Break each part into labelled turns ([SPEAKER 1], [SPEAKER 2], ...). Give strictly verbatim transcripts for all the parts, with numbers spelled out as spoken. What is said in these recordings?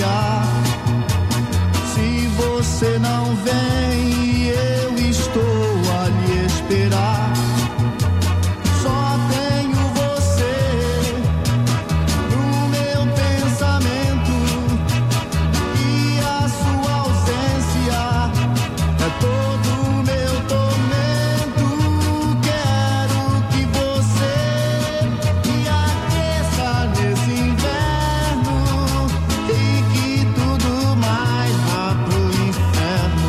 [SPEAKER 1] esperar. Se você não vem, eu estou a lhe esperar. Só tenho você no meu pensamento, e a sua ausência é todo o meu tormento. Quero que você me aqueça nesse inverno e que tudo mais vá pro inferno.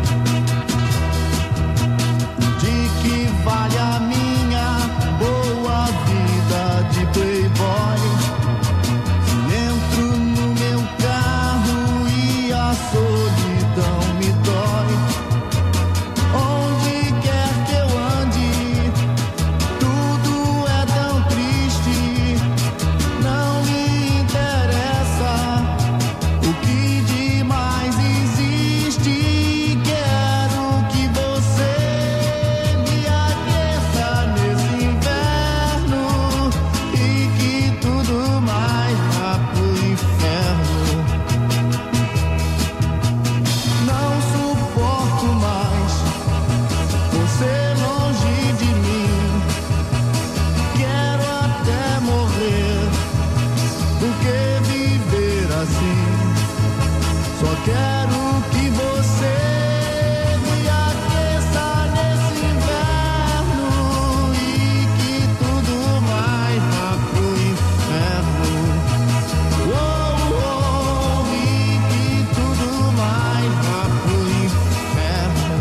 [SPEAKER 1] De que vale a minha boa vida de playboy se entro no meu carro e a solidão me dói? Onde quer que eu ande, tudo é tão triste. Não me interessa o que de mais existe. Quero que você me aqueça nesse inverno e que tudo mais vá pro inferno. Não suporto mais você longe de mim. Quero até morrer do que viver assim. Só quero que você me aqueça nesse inverno e que tudo mais vá pro inferno. Oh, oh, e que tudo mais vá pro inferno.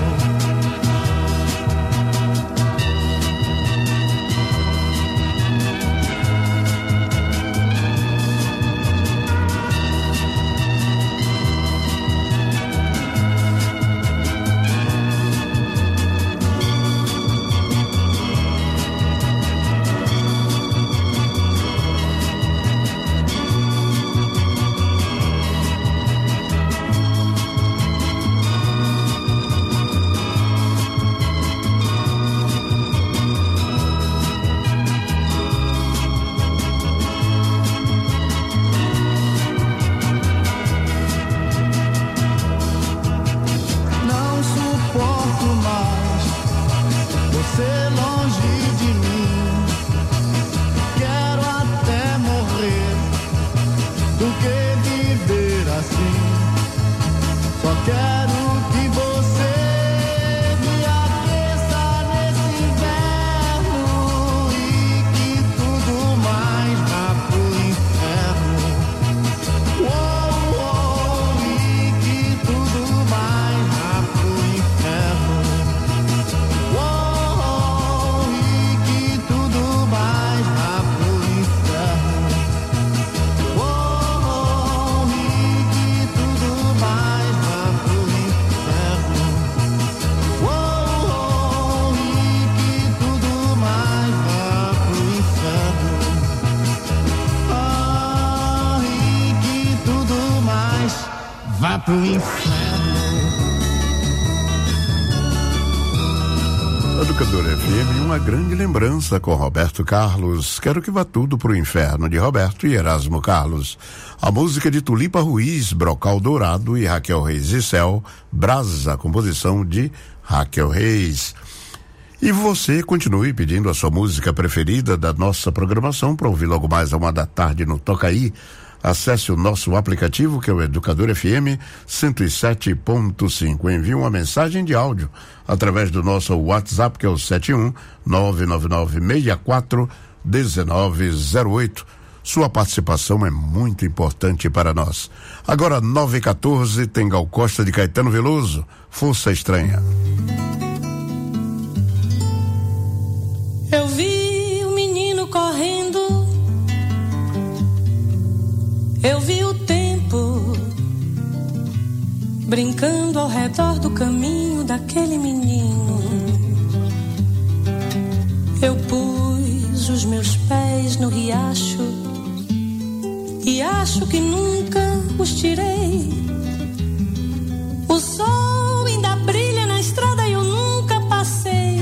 [SPEAKER 1] Não suporto mais você longe de mim. Quero até morrer do que viver assim. Só quero que você me aqueça nesse inverno e que tudo mais vá pro inferno. Oh, oh, e que tudo mais vá pro inferno. Oh, oh, e que tudo mais vá pro inferno. Oh, oh, e que tudo mais vá pro inferno. Oh, oh, e que tudo mais vá pro inferno. Ah, e que tudo mais vá pro inferno.
[SPEAKER 2] Educador F M, uma grande lembrança com Roberto Carlos. Quero que vá tudo pro inferno, de Roberto e Erasmo Carlos. A música de Tulipa Ruiz, Brocal Dourado e Raquel Reis e Céu, Brasa, composição de Raquel Reis. E você continue pedindo a sua música preferida da nossa programação para ouvir logo mais a uma da tarde no Toca Aí. Acesse o nosso aplicativo, que é o Educador F M cento e sete ponto cinco. Envie uma mensagem de áudio através do nosso WhatsApp, que é o sete um nove nove nove seis quatro um nove zero oito. Sua participação é muito importante para nós. Agora, nove e quatorze, tem Gal Costa de Caetano Veloso, Força Estranha.
[SPEAKER 3] Eu vi o menino correndo, eu vi o tempo brincando ao redor do caminho daquele menino. Eu pus os meus pés no riacho e acho que nunca os tirei. O sol ainda brilha na estrada e eu nunca passei.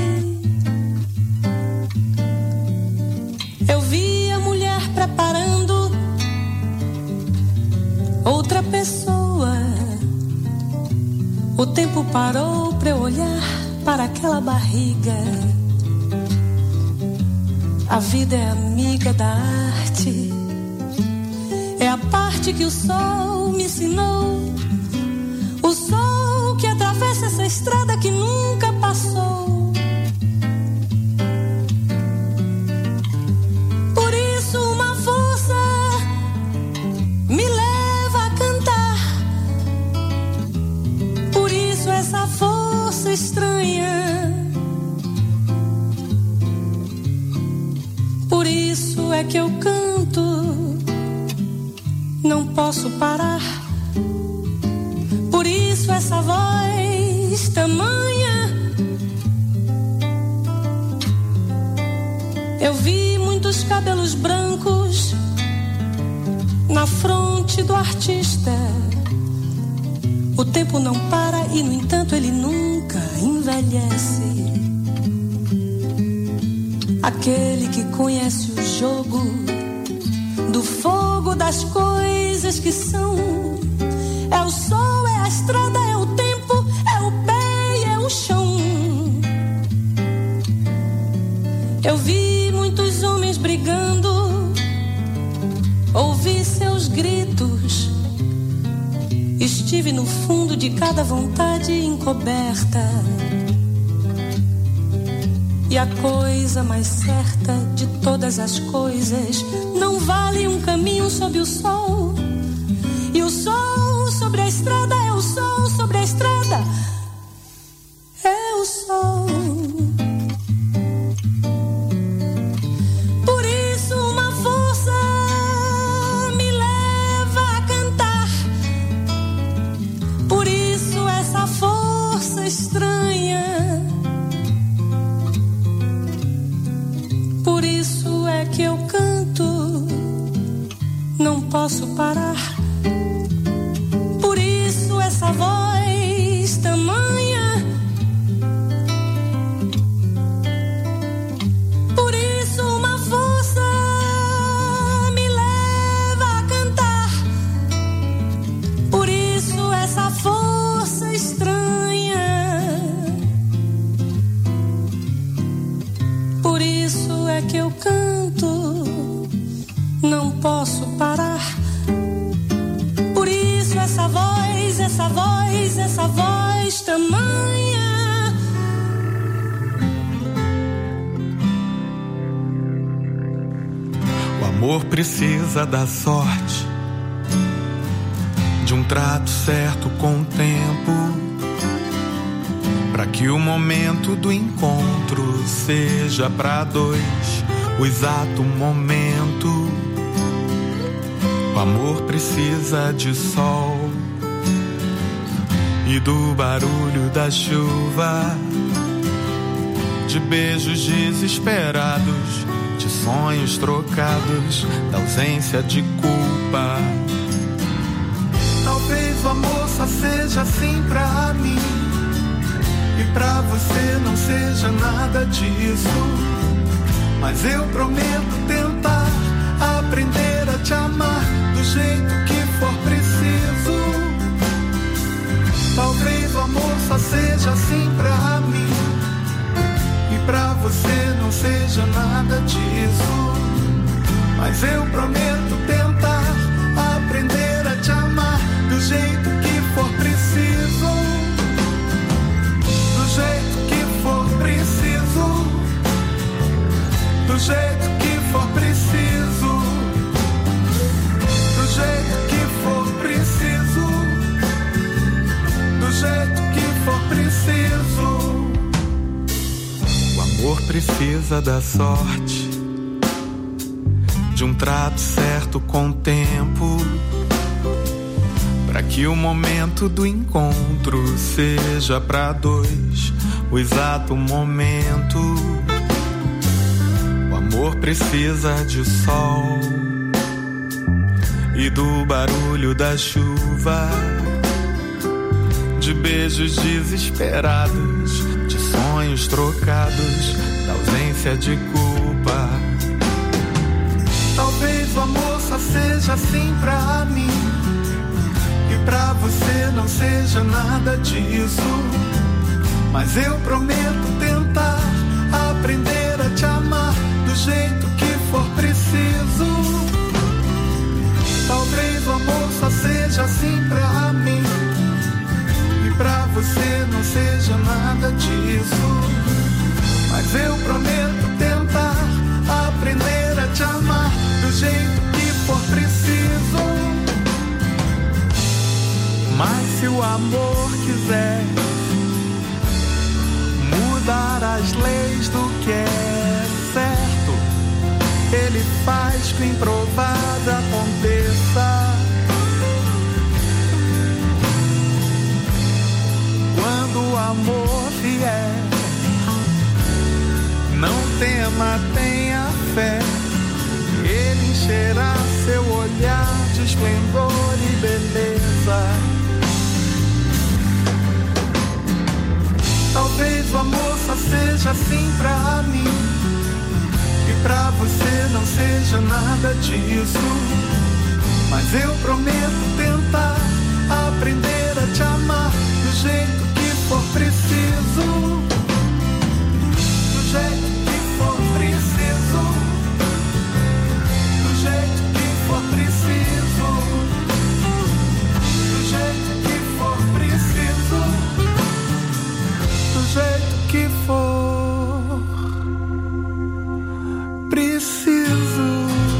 [SPEAKER 3] Eu vi a mulher preparando outra pessoa. O tempo parou pra eu olhar para aquela barriga. A vida é amiga da arte, é a parte que o sol me ensinou. O sol que atravessa essa estrada que nunca passou. Por isso uma força me leva a cantar. Por isso essa força estranha. Por isso é que eu canto, não posso parar. Por isso essa voz tamanha. Eu vi muitos cabelos brancos na fronte do artista. O tempo não para e, no entanto, ele nunca envelhece. Aquele que conhece o jogo do fogo das coisas que são. É o sol, é a estrada, é o tempo, é o pé e é o chão. Eu vi muitos homens brigando, ouvi seus gritos. Estive no fundo de cada vontade encoberta. E a coisa mais certa de todas as coisas não vale um caminho sob o sol. E o sol sobre a estrada é o sol sobre a estrada. É o sol. Por isso uma força me leva a cantar. Por isso essa força estranha. Por isso é que eu canto, não posso parar. Por isso essa voz tamanha. Por isso uma força me leva a cantar. Por isso essa força estranha. Por isso é que eu canto, não posso parar. Por isso essa voz, essa voz, essa voz tamanha.
[SPEAKER 4] O amor precisa da sorte, de um trato certo com o tempo, para que o momento do encontro seja para dois o exato momento. O amor precisa de sol e do barulho da chuva, de beijos desesperados, de sonhos trocados, da ausência de culpa.
[SPEAKER 5] Talvez o amor só seja assim pra mim, e pra você não seja nada disso. Mas eu prometo tentar aprender a te amar do jeito que for preciso. Talvez o amor só seja assim pra mim, e pra você não seja nada disso. Mas eu prometo tentar aprender a te amar do jeito que for preciso. Do jeito que for preciso. Do jeito que for preciso. Do jeito que for preciso. Do jeito que for preciso.
[SPEAKER 4] O amor precisa da sorte, de um trato certo com o tempo, para que o momento do encontro seja para dois o exato momento. O amor precisa de sol e do barulho da chuva, de beijos desesperados, de sonhos trocados, da ausência de culpa.
[SPEAKER 5] Talvez o amor só seja assim pra mim, você não seja nada disso, mas eu prometo tentar aprender a te amar do jeito que for preciso. Talvez o amor só seja assim pra mim, e pra você não seja nada disso, mas eu prometo tentar aprender a te amar do jeito que for preciso.
[SPEAKER 4] Mas se o amor quiser mudar as leis do que é certo, ele faz que o improvável aconteça. Quando o amor vier, não tema, tenha fé, ele encherá seu olhar de esplendor e beleza. Talvez o amor só seja assim pra mim, e pra você não seja nada disso, mas eu prometo tentar aprender a te amar do jeito que for preciso, do jeito que for preciso, do jeito que for preciso, do jeito que for preciso, do jeito que for preciso.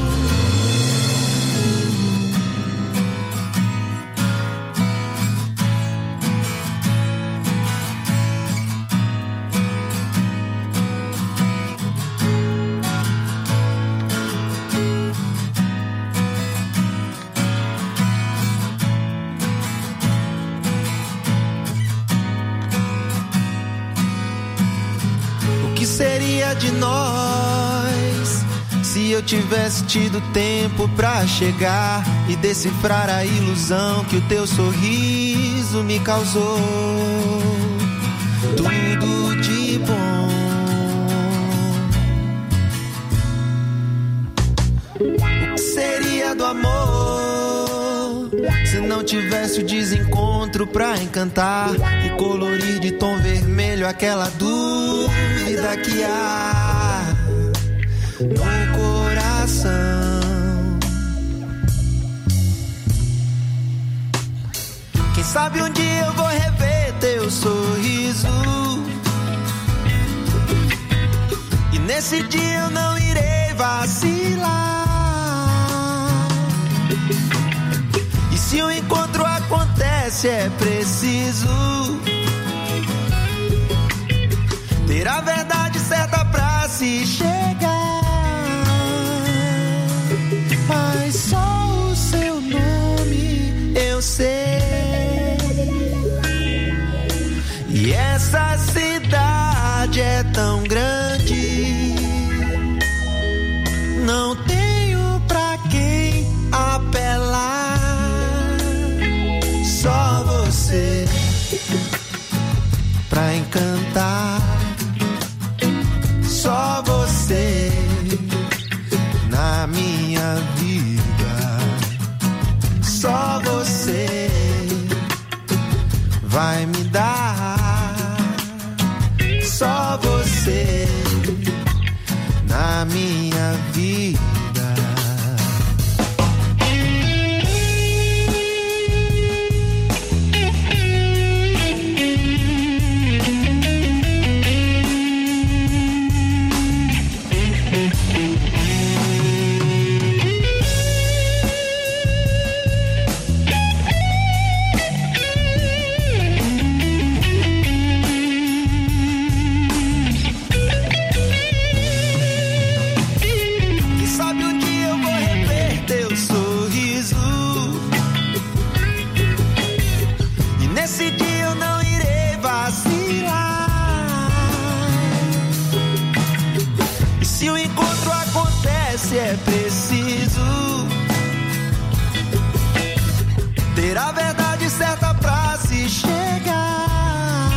[SPEAKER 6] Seria de nós se eu tivesse tido tempo pra chegar e decifrar a ilusão que o teu sorriso me causou? Tudo de bom. O que seria do amor se não tivesse o desencontro pra encantar e colorir de tom vermelho aquela dúvida que há no coração? Quem sabe um dia eu vou rever teu sorriso, e nesse dia eu não irei vacilar. E se o encontro acontece, é preciso ter a verdade certa pra se chegar. Mas só o seu nome eu sei, e essa cidade é tão grande, não tenho pra quem apelar. Só você pra encantar, só você na minha vida, só você vai me dar, só você na minha vida. É preciso ter a verdade certa pra se chegar.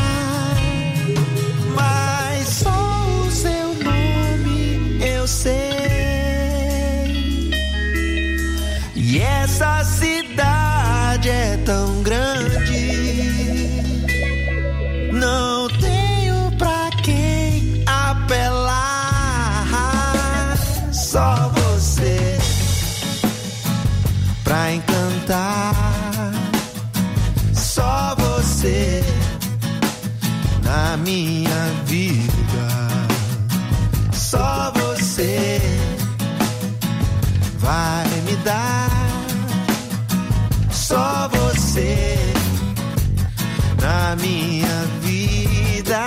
[SPEAKER 6] Mas só o seu nome eu sei, e essa cidade é tão grande. Não tenho pra quem apelar. Só você pra encantar. Só você na minha vida. Só você vai me dar. Só você na minha vida.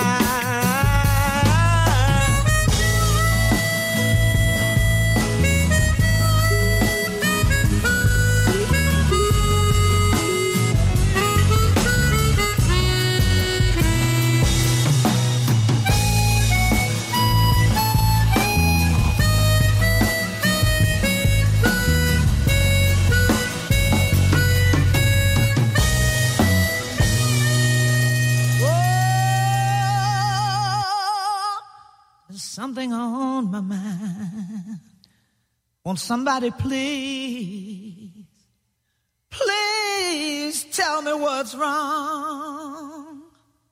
[SPEAKER 7] Something on my mind. Won't somebody please, please tell me what's wrong?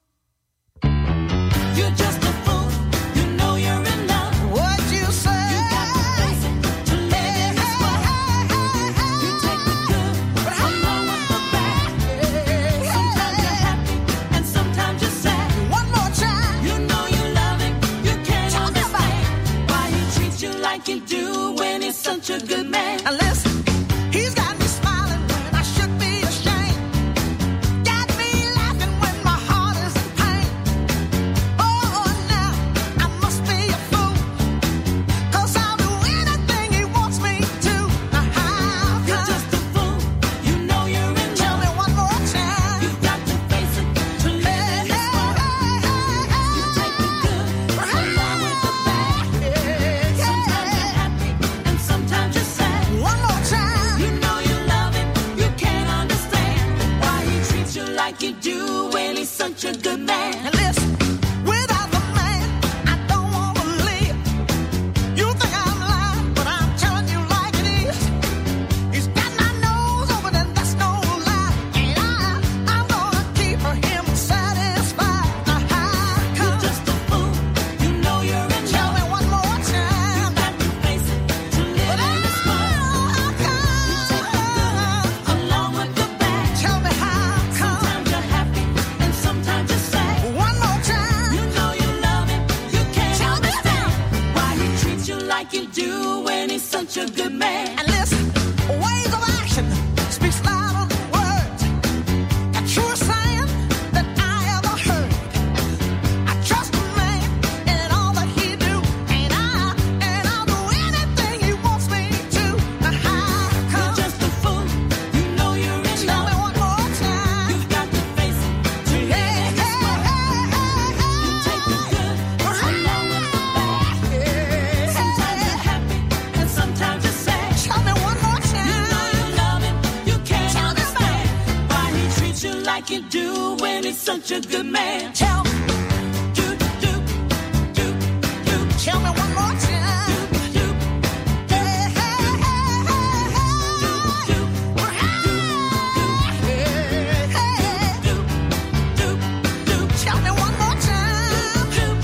[SPEAKER 3] You're just a fool. You know you're in love.
[SPEAKER 7] What you say?
[SPEAKER 3] You got to face it to live in this world. You take the good along with the bad. Sometimes you're happy and sometimes you're sad.
[SPEAKER 7] One more time.
[SPEAKER 3] You know you love him. You can't understand why he treats you like he do when he's such a good man.
[SPEAKER 7] And listen, he's got me smiling when I should be ashamed. Got me laughing when my heart is in pain. Oh, now I must be a fool, 'cause I'll do anything he wants me to. Now how
[SPEAKER 3] You're
[SPEAKER 7] come?
[SPEAKER 3] just a fool. You know you're in
[SPEAKER 7] Tell
[SPEAKER 3] love.
[SPEAKER 7] me one more time.
[SPEAKER 3] You've got to face it to live in this world. You take the good along with the bad. Sometimes you're happy and sometimes you're sad.
[SPEAKER 7] One more time.
[SPEAKER 3] You know you love him. You can't understand why he treats you like he do when he's such a good man.
[SPEAKER 7] And listen, without the man, I don't want to live. You think I'm lying, but I'm telling you like it is. He's got my nose open and that's no lie. And I, I'm gonna keep him satisfied. Now how
[SPEAKER 3] You're
[SPEAKER 7] come?
[SPEAKER 3] just a fool. You know you're in
[SPEAKER 7] Tell
[SPEAKER 3] love.
[SPEAKER 7] me one more time.
[SPEAKER 3] Got to face it to live
[SPEAKER 7] But
[SPEAKER 3] in this world.
[SPEAKER 7] how come?
[SPEAKER 3] Along with the bad.
[SPEAKER 7] Tell me how come?
[SPEAKER 3] Sometimes you're happy and sometimes you're sad.
[SPEAKER 7] One more time.
[SPEAKER 3] You know you love him. You can't
[SPEAKER 7] Tell me
[SPEAKER 3] understand why he treats you like you do when he's such a good man.
[SPEAKER 7] And listen, ways of action speaks louder than words. A truest saying that I ever heard. I trust a man in all that he do, and I and I'll do anything he wants me to. Now how
[SPEAKER 3] You're
[SPEAKER 7] come?
[SPEAKER 3] just a fool. You know you're in
[SPEAKER 7] Tell me
[SPEAKER 3] love.
[SPEAKER 7] one more time.
[SPEAKER 3] You've got to face it to live in this world. You take the good along with the bad. Sometimes you're happy and sometimes you're sad.
[SPEAKER 7] Tell me one more
[SPEAKER 3] You know
[SPEAKER 7] time.
[SPEAKER 3] you love him. You can't
[SPEAKER 7] Tell me
[SPEAKER 3] understand why he treats you like you do when he's such a good man.
[SPEAKER 7] Tell me,
[SPEAKER 3] Do, do, do, do,
[SPEAKER 7] tell me one more time.
[SPEAKER 3] do,
[SPEAKER 7] Hey, hey, hey, hey,
[SPEAKER 3] do,
[SPEAKER 7] hey.
[SPEAKER 3] do, do, do, do.
[SPEAKER 7] Tell me one more time.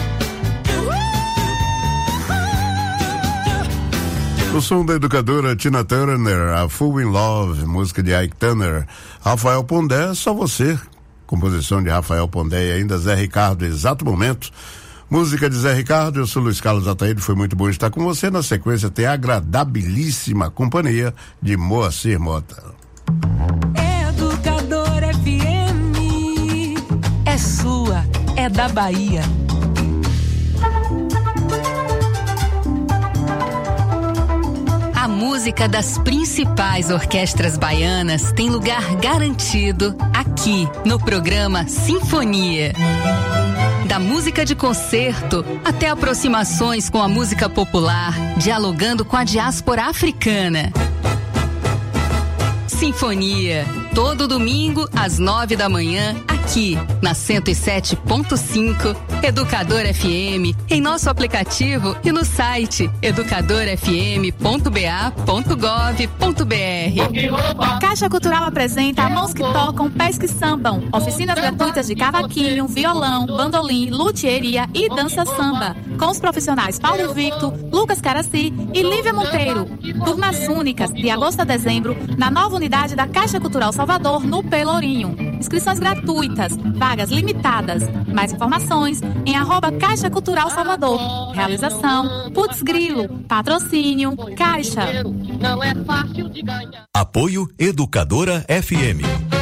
[SPEAKER 2] O som da educadora Tina Turner, a Fool in Love, música de Ike Turner. Rafael Pondé, Só Você, composição de Rafael Pondé e ainda Zé Ricardo, Exato Momento. Música de Zé Ricardo, eu sou Luiz Carlos Ataíde, foi muito bom estar com você. Na sequência tem a agradabilíssima companhia de Moacir Mota.
[SPEAKER 8] Educadora F M é sua, é da Bahia. A música das principais orquestras baianas tem lugar garantido aqui no programa Sinfonia. Da música de concerto até aproximações com a música popular, dialogando com a diáspora africana. Sinfonia, todo domingo às nove da manhã, aqui aqui na cento e sete ponto cinco, Educador F M, em nosso aplicativo e no site educador f m ponto b a ponto gov ponto b r.
[SPEAKER 9] Caixa Cultural apresenta Mãos que Tocam, Pés que Sambam. Oficinas gratuitas de cavaquinho, violão, bandolim, luthieria e dança samba. Com os profissionais Paulo Victor, Lucas Caraci e Lívia Monteiro. Turmas únicas, de agosto a dezembro, na nova unidade da Caixa Cultural Salvador, no Pelourinho. Inscrições gratuitas, vagas limitadas. Mais informações em arroba Caixa Cultural Salvador. Realização, Putz Grilo, patrocínio, Caixa.
[SPEAKER 10] Não é fácil de ganhar.
[SPEAKER 11] Apoio Educadora F M.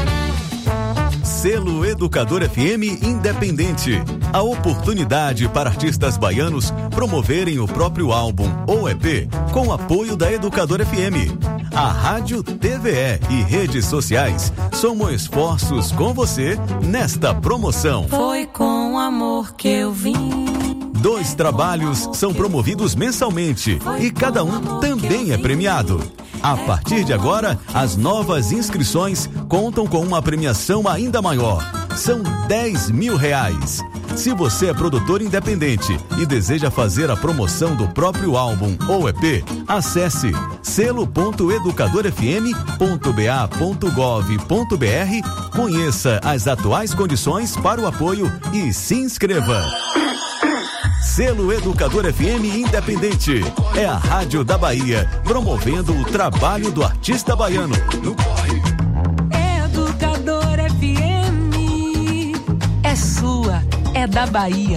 [SPEAKER 11] Selo Educador F M Independente. A oportunidade para artistas baianos promoverem o próprio álbum ou E P com apoio da Educador F M. A rádio, T V E e redes sociais somam esforços com você nesta promoção.
[SPEAKER 3] Foi com amor que eu vim.
[SPEAKER 11] Dois trabalhos são promovidos mensalmente e cada um também é premiado. A partir de agora, as novas inscrições contam com uma premiação ainda maior. São dez mil reais. Se você é produtor independente e deseja fazer a promoção do próprio álbum ou E P, acesse selo ponto educador f m ponto b a ponto gov ponto b r, conheça as atuais condições para o apoio e se inscreva. Selo Educador F M Independente. É a rádio da Bahia, promovendo o trabalho do artista baiano.
[SPEAKER 12] Educador F M. É sua, é da Bahia.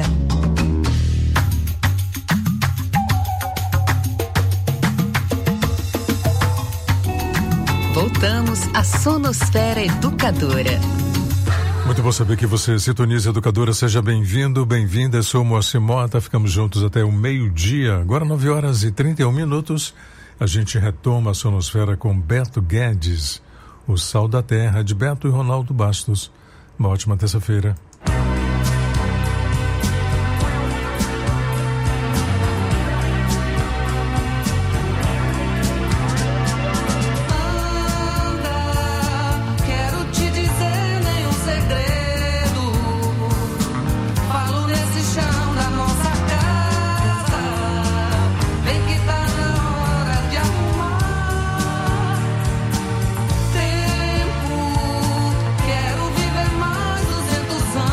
[SPEAKER 8] Voltamos à Sonosfera Educadora.
[SPEAKER 13] Muito bom saber que você sintoniza Educadora. Seja bem-vindo, bem-vinda. Eu sou o Moacir Mota, ficamos juntos até o meio-dia. Agora nove horas e trinta e um minutos. A gente retoma a Sonosfera com Beto Guedes, O Sal da Terra, de Beto e Ronaldo Bastos. Uma ótima terça-feira.
[SPEAKER 7] Quero viver mais duzentos anos.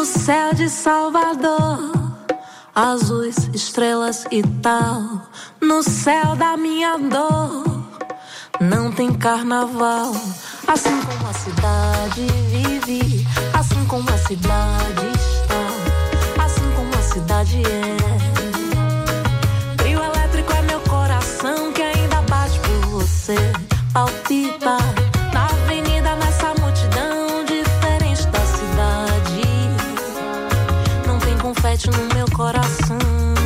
[SPEAKER 3] céu de Salvador, azuis, estrelas e tal. No céu da minha dor não tem carnaval. Assim como a cidade vive, assim como a cidade está, assim como a cidade é. Trio elétrico é meu coração que ainda bate por você. Palpita na avenida, nessa multidão diferente da cidade. Não tem confete no meu coração.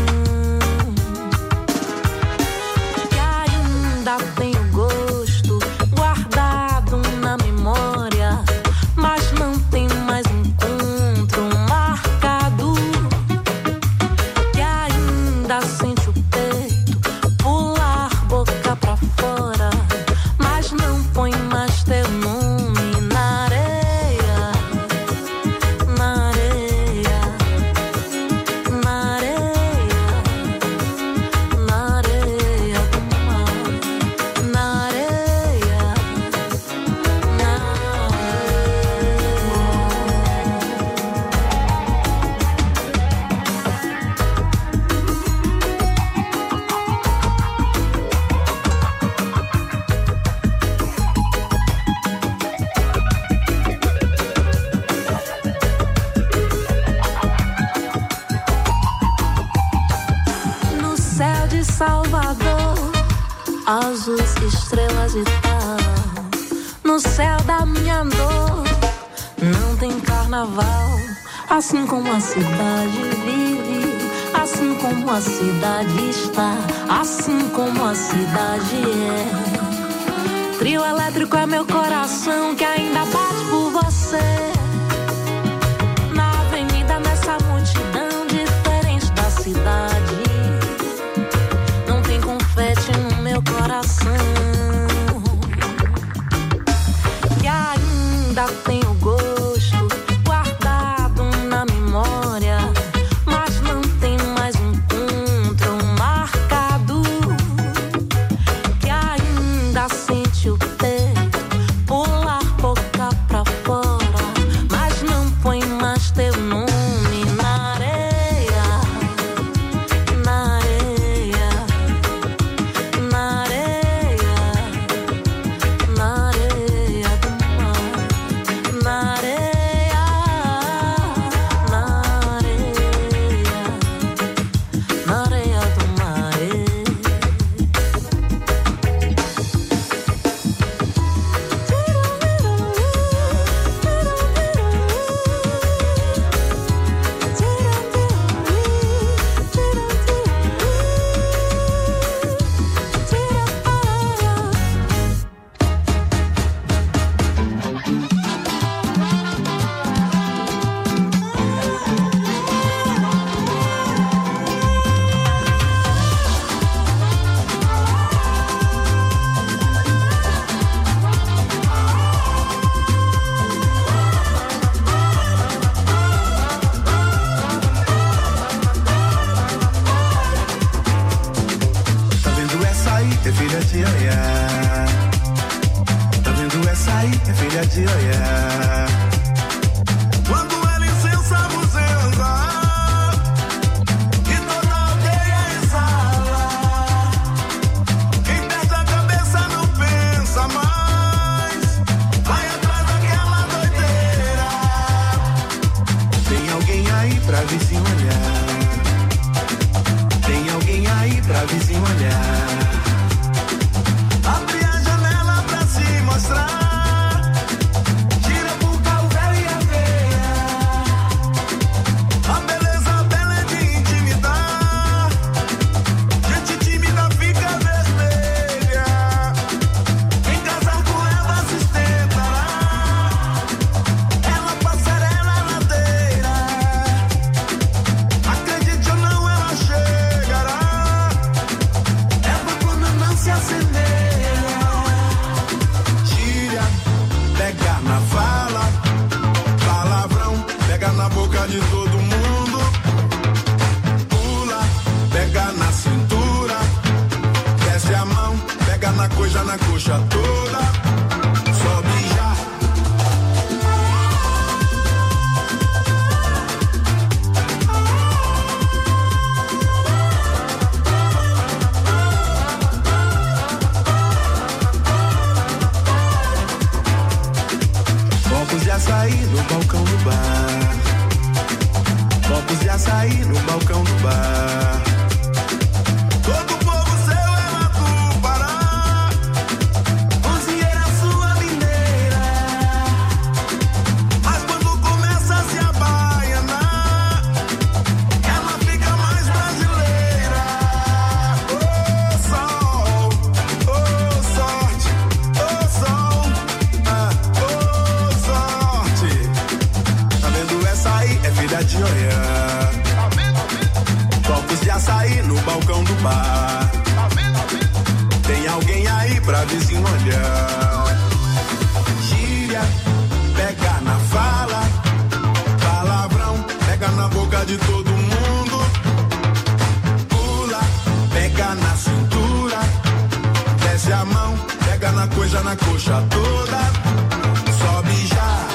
[SPEAKER 3] E ainda tenho gosto guardado na memória, mas não tem mais encontro marcado. E ainda sente o peito pular boca pra fora, mas não põe mais teu nome na areia, na areia, na areia, na areia do mar, na areia, na no céu de Salvador, azuis, estrelas e tal. No céu da minha dor não tem carnaval. Assim como a cidade vive, assim como a cidade está, assim como a cidade é. Trio elétrico é meu coração que ainda bate por você. Na avenida, nessa multidão diferente da cidade, não tem confete no meu coração. E ainda tenho gosto guardado na memória, mas não tem mais encontro marcado. Que ainda sente o peito pular boca pra fora, mas não põe mais teu nome na areia, na areia, na areia, na areia do mar, na areia, na areia, na areia do mar.
[SPEAKER 5] Tá vendo essa aí, é filha de Oiá. Tá vendo essa aí, é filha de Oiá. Quando é licença, muzenza, e toda a aldeia exala. Quem perde a cabeça não pensa mais, vai atrás daquela doideira. Tem alguém aí pra vizinho olhar, tem alguém aí pra vizinho olhar. Abre a janela pra se mostrar, tira pro carro velho e a veia. A beleza bela é de intimidar, gente tímida fica vermelha. Quem casar com ela se sustentará, ela passarela na ladeira. Acredite ou não, ela chegará. Ela quando não se assemelha. Tira, pega na fala, palavrão, pega na boca de todo mundo. Pula, pega na cintura, desce a mão, pega na coxa, na coxa toda. Sobe já.
[SPEAKER 14] papá. Tem alguém aí pra vizinho olhar. Gíria, pega na fala. Palavrão, pega na boca de todo mundo. Pula, pega na cintura. Desce a mão, pega na coisa, na coxa toda. Sobe já.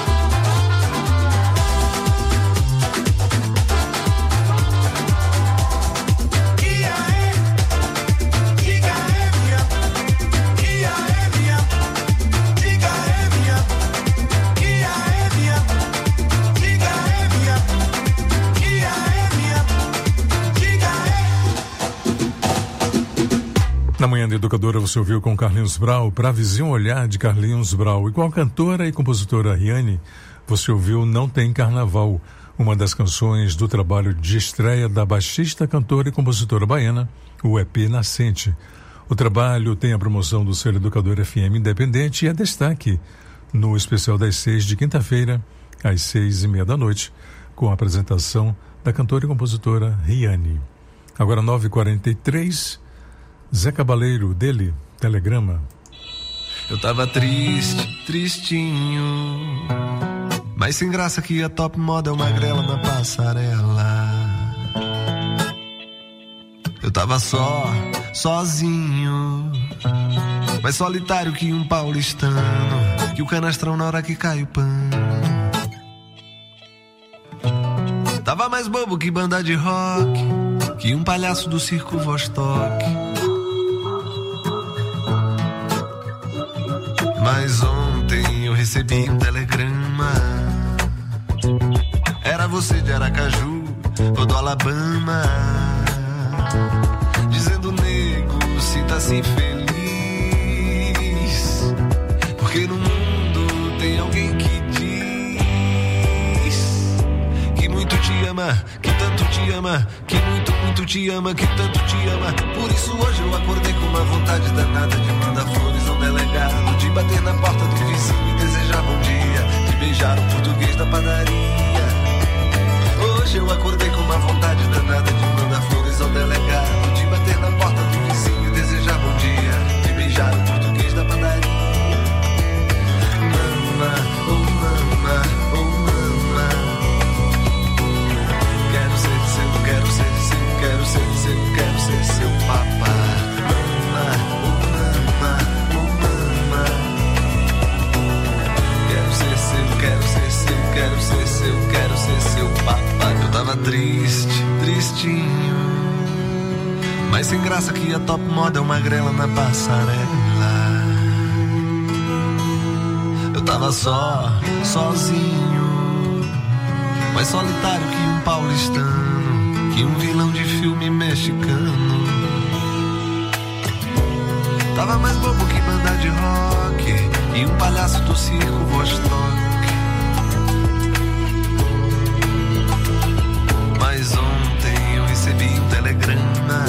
[SPEAKER 13] Na manhã da Educadora você ouviu com Carlinhos Brau, Pra Vizinho Olhar, de Carlinhos Brau. E com a cantora e compositora Riane, você ouviu Não Tem Carnaval, uma das canções do trabalho de estreia da baixista, cantora e compositora baiana, o E P Nascente. O trabalho tem a promoção do selo Educadora F M Independente e é destaque no especial das seis de quinta-feira, às seis e meia da noite, com a apresentação da cantora e compositora Riane. Agora nove e quarenta e três, Zé Cabaleiro, dele, Telegrama.
[SPEAKER 15] Eu tava triste, tristinho, mas sem graça que a top model magrela na passarela. Eu tava só, sozinho, mais solitário que um paulistano, que o canastrão na hora que cai o pano. Tava mais bobo que banda de rock, que um palhaço do circo Vostok. Mas ontem eu recebi um telegrama. Era você de Aracaju ou do Alabama, dizendo: nego, sinta-se feliz, porque no mundo tem alguém que diz que muito te ama, que tanto te ama, que muito, muito te ama, que tanto te ama. Por isso hoje eu acordei com uma vontade danada de mandar flores ao delegado, de bater na porta do vizinho e desejar bom dia, de beijar o português da padaria. Hoje eu acordei com uma vontade danada de mandar flores ao delegado, de bater na porta do vizinho e desejar bom dia, de beijar o português da padaria. Mama, oh mama, oh mama, quero ser seu, quero ser seu, quero ser seu, quero ser seu papá. Mama, oh mama, oh mama, quero ser seu, quero ser seu, quero ser seu, quero ser seu papá. Eu tava triste, tristinho, mas sem graça que a top model magrela na passarela. Eu tava só, sozinho, mais solitário que um paulistano, que um vilão de filme mexicano. Tava mais bobo que banda de rock e um palhaço do circo Vostok. Mas ontem eu recebi um telegrama.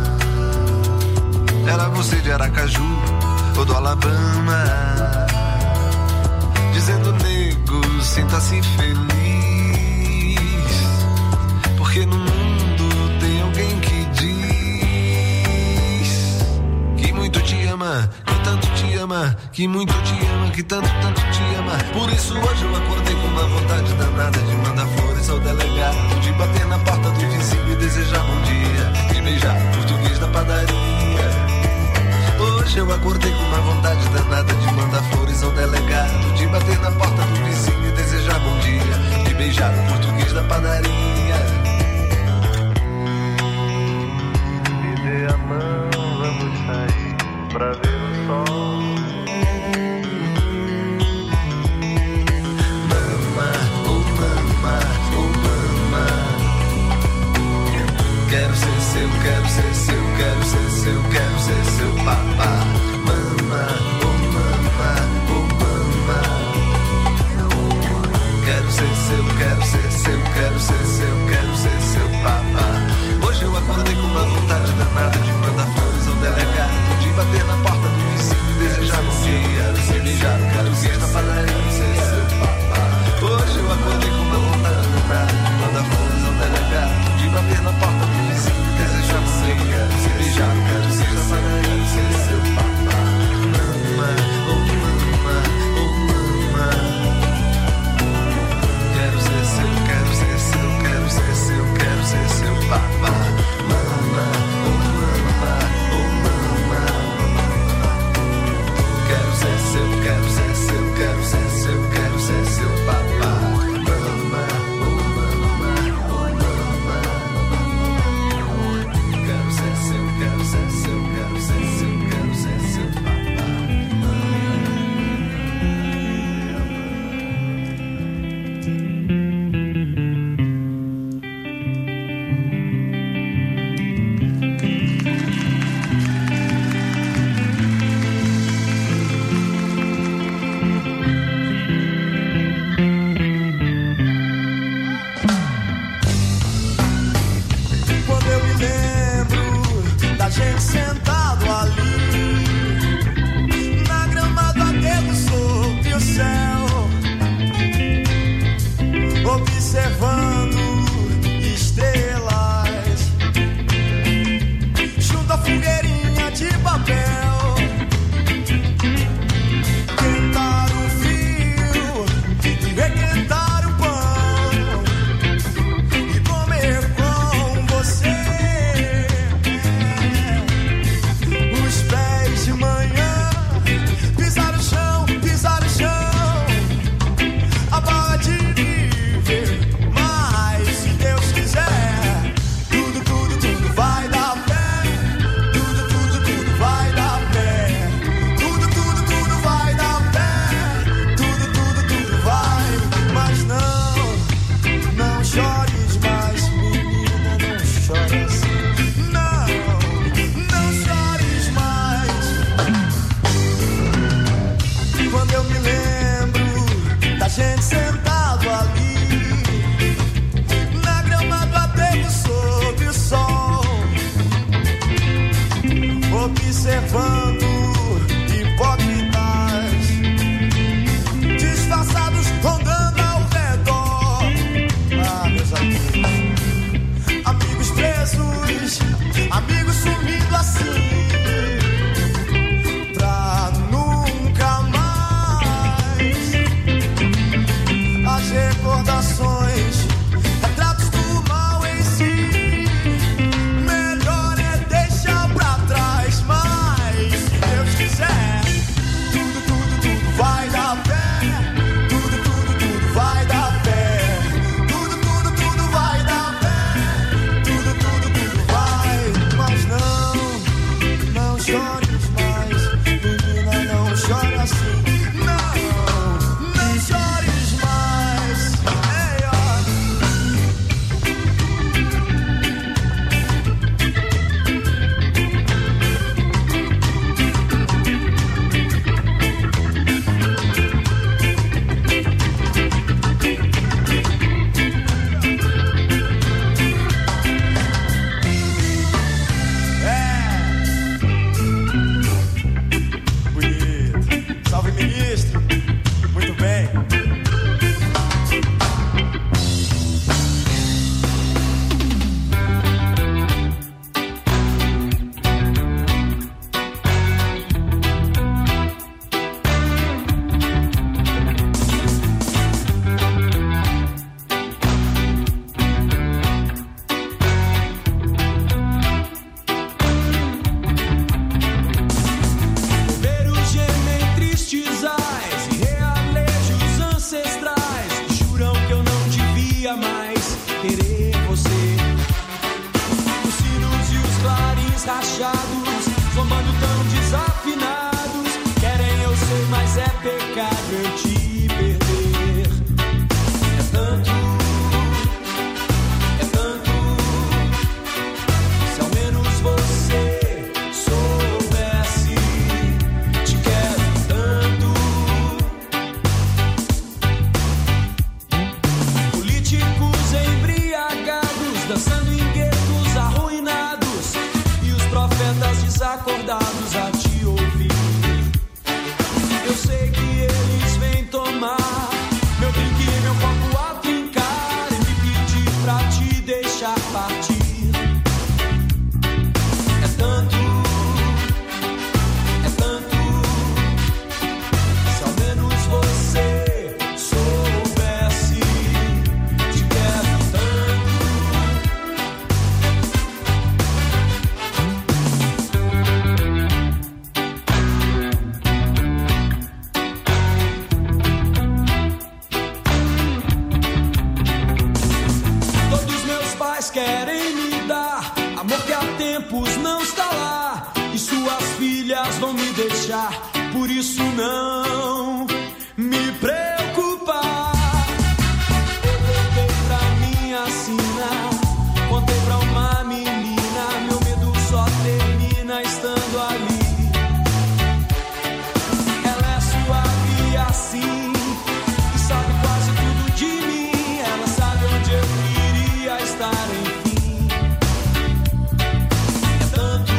[SPEAKER 15] Era você de Aracaju ou do Alabama, dizendo: nego, sinta-se feliz, porque no mundo tem alguém que diz que muito te ama, que tanto te ama, que muito te ama, que tanto, tanto te ama. Por isso hoje eu acordei com uma vontade danada de mandar flores ao delegado, de bater na porta do vizinho e desejar bom dia, de beijar o português da padaria. Hoje eu acordei com uma vontade danada de mandar flores ao delegado, de bater na porta do vizinho e desejar bom dia, de beijar o português da padaria. Me dê a mão, vamos sair pra ver o sol. Mama, oh mama, oh mama, quero ser seu, quero ser seu, quero ser seu, quero ser seu papá. Mama, oh
[SPEAKER 16] por isso não me preocupar. Eu voltei pra minha sina, contei pra uma menina, meu medo só termina estando ali. Ela é suave assim, e sabe quase tudo de mim. Ela sabe onde eu queria estar, enfim. É tanto,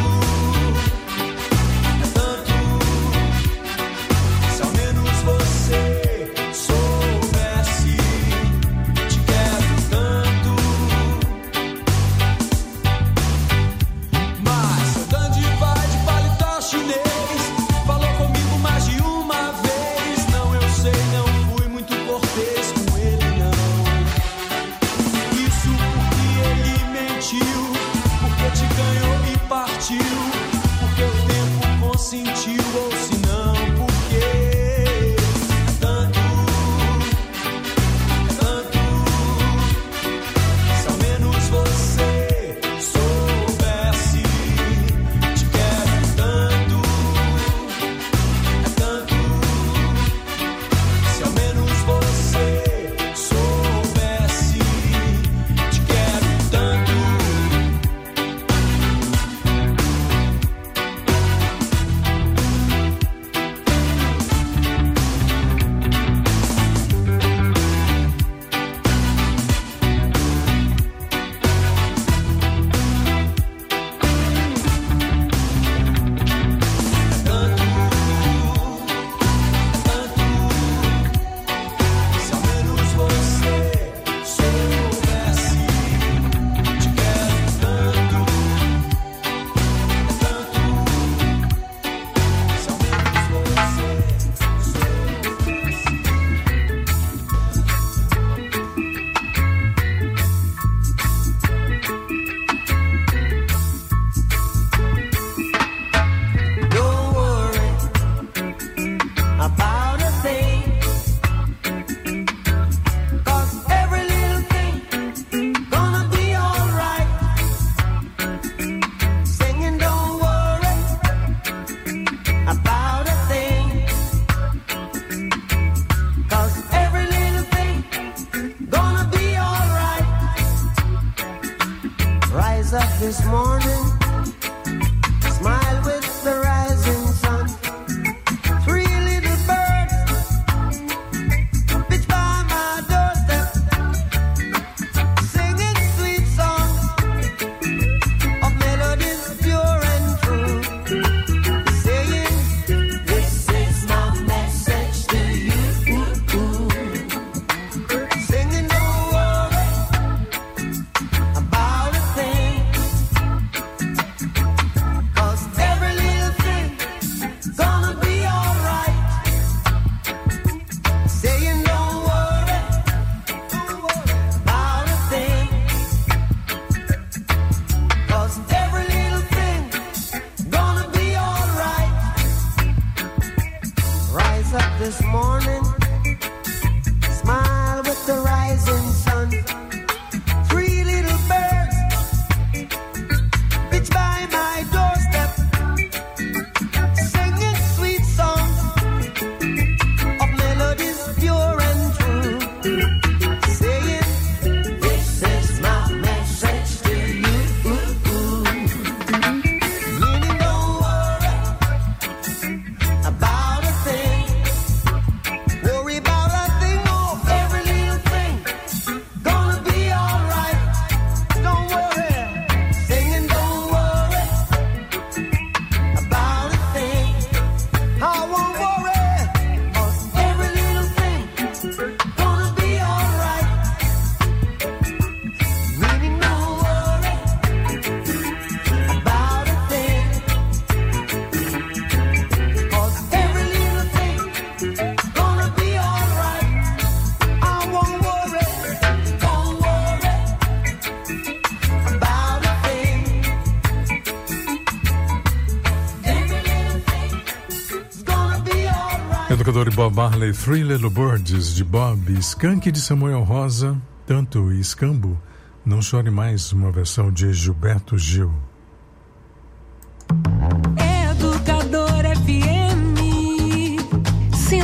[SPEAKER 16] é tanto, se ao menos você soubesse, te quero tanto. Mas seu Dandy vai de paletó chinês, falou comigo mais de uma vez. Não, eu sei, não fui muito cortês com ele, não. Isso porque ele mentiu, porque te ganhou e partiu, porque o tempo consentiu, ou se não, porque é tanto, é tanto, se ao menos você soubesse, te quero tanto, é tanto, se ao menos você soubesse, te quero tanto. Se ao menos você soubesse, te quero tanto, é tanto, se ao menos você
[SPEAKER 17] Don't worry about a thing, 'cause every little thing gonna be alright. Singing, don't worry about a thing, 'cause every little thing gonna be alright. Rise up this morning, smile with the rising sun. Three little birds pitch by my doorstep, singing sweet songs of melodies pure and true, saying, this is my message to you. Singing, don't worry about a thing, 'cause every little thing gonna be alright. Saying, don't worry about a thing, 'cause every little thing gonna be alright. Rise up this morning, smile with the rising sun. Three little birds pitch by my doorstep, singing sweet songs of melodies pure and true, saying, this is my message to you. Meaning, don't worry about a thing, worry about a thing, oh, every little thing gonna be alright. Don't worry, singing, don't worry about a thing. I won't worry, 'cause every little thing gonna be alright. Meaning, don't worry about a thing, 'cause every little thing gonna be alright. I won't worry, don't worry about a thing. Every little thing's gonna be alright.
[SPEAKER 13] Educador e Bob Marley, Three Little Birds de Bob, Skank de Samuel Rosa, Tanto e Escambo, Não Chore Mais, uma versão de Gilberto Gil.
[SPEAKER 12] Educador F M.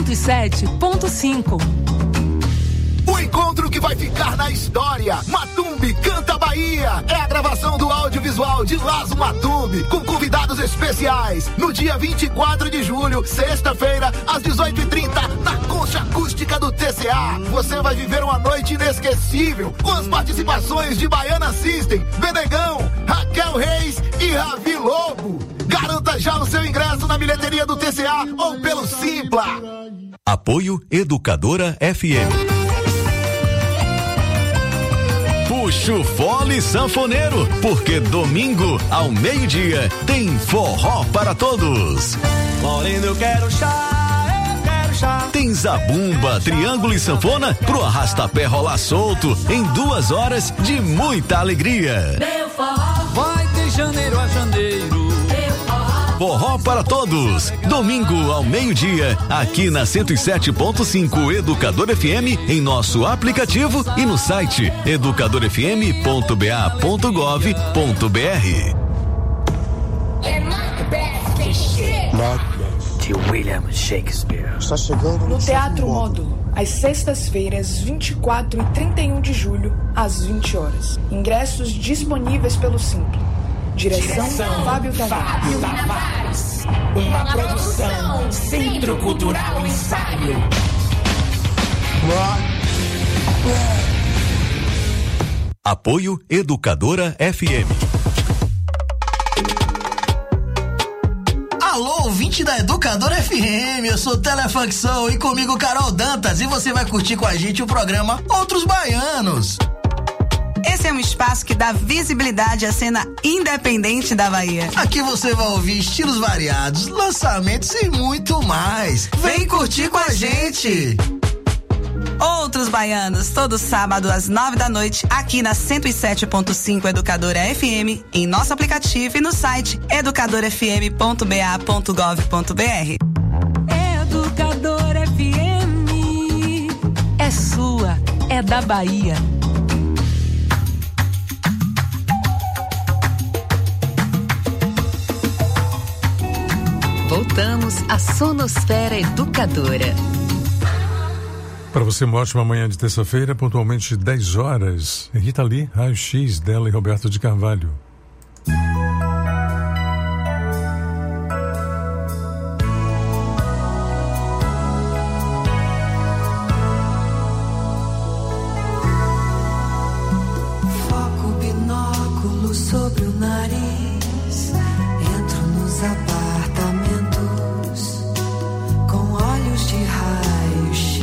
[SPEAKER 12] cento e sete ponto cinco.
[SPEAKER 18] O encontro que vai ficar na história. Matumbi Canta Bahia. É a gravação do audiovisual de Lazo Matumbi, com convidados especiais. No dia vinte e quatro de julho, sexta-feira, às dezoito e trinta, na Concha Acústica do T C A. Você vai viver uma noite inesquecível, com as participações de Baiana System, Benegão, Raquel Reis e Ravi Lobo. Garanta já o seu ingresso na bilheteria do T C A ou pelo Simpla.
[SPEAKER 11] Apoio Educadora F M. Puxa o fole sanfoneiro, porque domingo ao meio-dia tem forró para todos.
[SPEAKER 16] Moreno, eu quero chá, eu quero chá.
[SPEAKER 11] Tem zabumba, triângulo e sanfona pro arrastapé rolar solto em duas horas de muita alegria.
[SPEAKER 16] Meu forró vai de janeiro a janeiro.
[SPEAKER 11] Forró para todos, domingo ao meio-dia, aqui na cento e sete ponto cinco Educador F M, em nosso aplicativo e no site educador f m ponto b a ponto gov ponto b r.
[SPEAKER 19] De William Shakespeare.
[SPEAKER 20] Está chegando
[SPEAKER 21] no Teatro Modo, às sextas-feiras, vinte e quatro e trinta e um de julho, às vinte horas. Ingressos disponíveis pelo Simpla. Direção, Direção Fábio Tavares.
[SPEAKER 1] Tavares. Uma produção Centro Cultural Ensaio.
[SPEAKER 11] Apoio Educadora F M.
[SPEAKER 22] Alô, ouvinte da Educadora F M, eu sou Telefunção e comigo Carol Dantas, e você vai curtir com a gente o programa Outros Baianos.
[SPEAKER 23] Esse é um espaço que dá visibilidade à cena independente da Bahia.
[SPEAKER 22] Aqui você vai ouvir estilos variados, lançamentos e muito mais. Vem, Vem curtir com a gente!
[SPEAKER 23] Outros Baianos, todo sábado às nove da noite, aqui na cento e sete ponto cinco Educadora F M, em nosso aplicativo e no site educador f m ponto b a ponto gov ponto b r.
[SPEAKER 12] Educadora F M é sua, é da Bahia.
[SPEAKER 8] Voltamos à Sonosfera Educadora.
[SPEAKER 13] Para você, uma ótima manhã de terça-feira, pontualmente dez horas. Rita Lee, raio-x dela e Roberto de Carvalho.
[SPEAKER 24] Foco, binóculo sobre o nariz. Entro nos apartamentos com olhos de raio-x.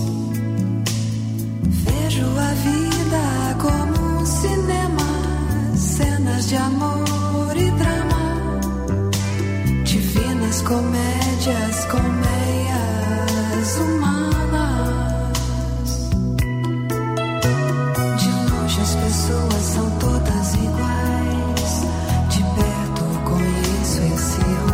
[SPEAKER 24] Vejo a vida como um cinema, cenas de amor e drama, divinas comédias com meias humanas. De longe as pessoas são todas iguais, de perto conheço esse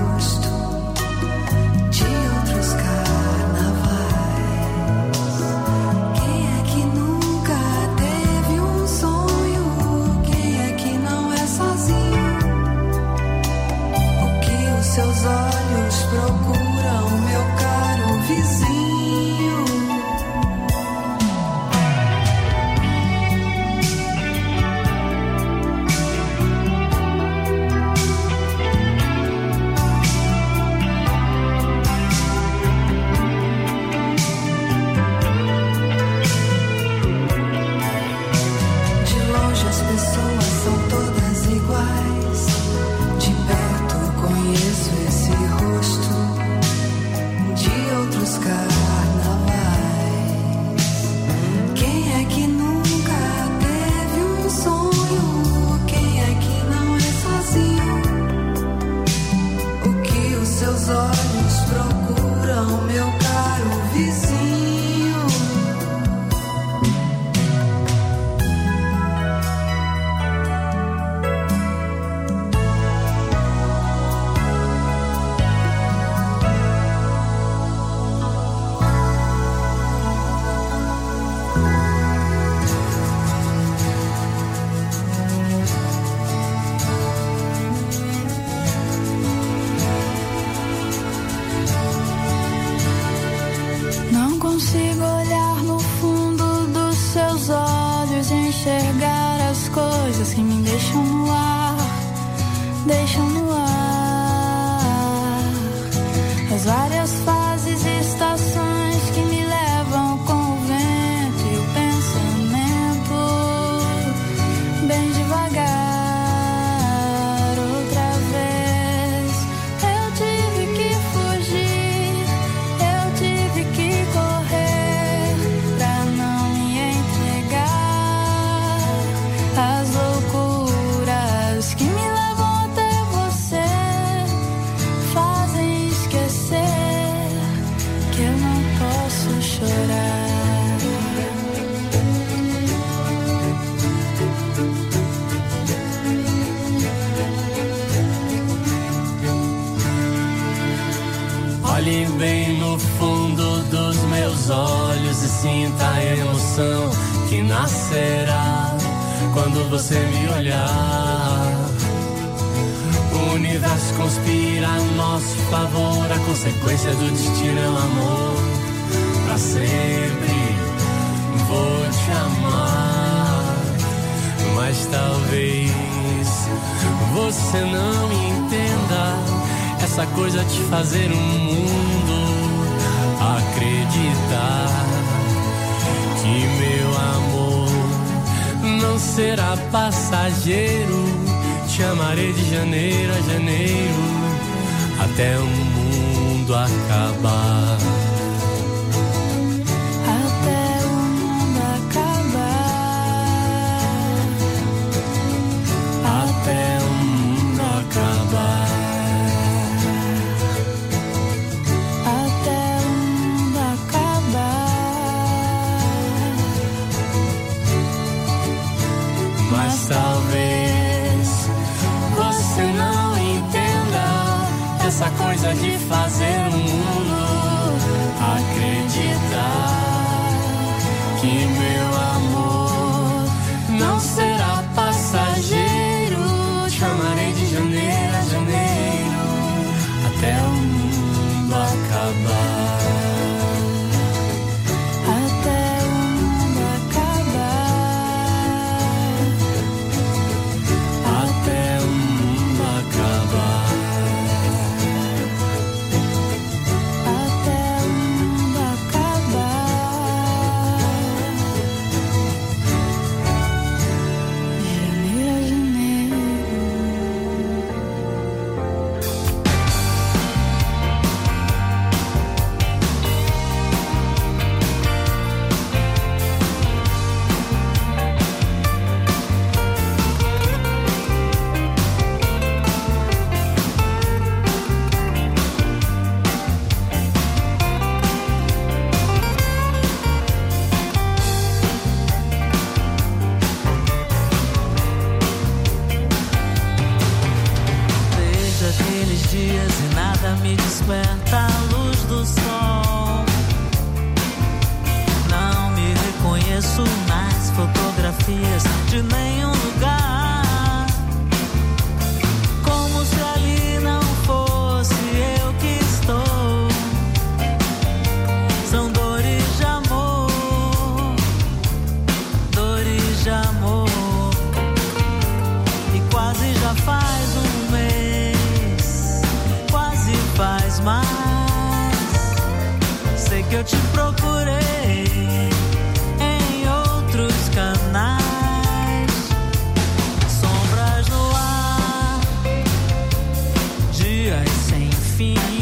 [SPEAKER 3] consigo olhar no fundo dos seus olhos e enxergar as coisas que me deixam no ar, deixam no ar. As várias fases e estações que me levam com o vento e o pensamento bem devagar. Outra vez eu tive que fugir, eu tive que correr pra não me entregar às loucuras que me levam até você, fazem esquecer que eu não posso chorar.
[SPEAKER 2] Olhe bem no fundo dos meus olhos e sinta a emoção que nascerá quando você me olhar. O universo conspira a nosso favor, a consequência do destino é o amor. Pra sempre vou te amar, mas talvez você não entenda essa coisa de fazer o mundo acreditar que meu amor não será passageiro. Te amarei de janeiro a janeiro até o mundo acabar.
[SPEAKER 3] Até o mundo acabar.
[SPEAKER 2] Até o mundo acabar.
[SPEAKER 3] Até o mundo acabar.
[SPEAKER 2] Mas talvez você não entenda essa coisa de fazer o mundo acreditar que meu amor não será passageiro. Te amarei de janeiro a janeiro até o mundo acabar.
[SPEAKER 3] Até o mundo acabar.
[SPEAKER 2] Até o mundo acabar.
[SPEAKER 3] Até o mundo acabar. Janeiro a janeiro.
[SPEAKER 4] Vejo aqueles dias e nada me desperta a luz do sol. Não me reconheço nas fotografias de nenhum lugar. Como se ali não fosse eu que estou. São dores de amor, dores de amor. E quase já faz um mês, quase faz mais. Sei que eu te procurei em outros canais. Sombras no ar, dias sem fim.